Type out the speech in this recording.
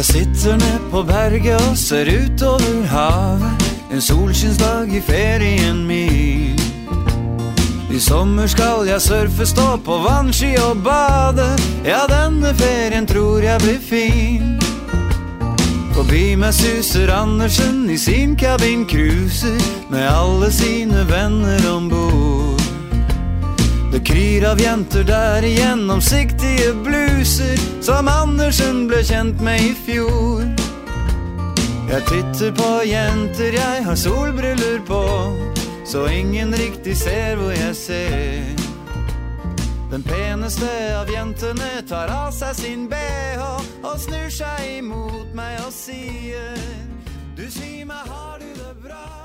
Jeg sitter ned på berget og ser ut over havet, en solskinnsdag I ferien min. I sommer skal jeg surfe, stå på vannski og bade, ja, denne ferien tror jeg blir fin. Forbi meg suser Andersen I sin kabin cruiser, med alle sine venner ombord. Det kryr av jenter der I gjennomsiktige bluser, som Andersen ble kjent med I fjor. Jeg titter på jenter, jeg har solbriller på, så ingen riktig ser hvor jeg ser. Den peneste av jentene tar av seg sin BH og snur seg imot meg og sier: Du sier meg, har du det bra?